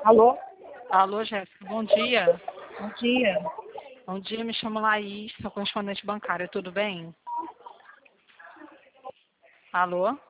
Alô? Alô, Jéssica, bom dia. Bom dia. Bom dia, me chamo Laís, sou correspondente bancária, tudo bem? Alô?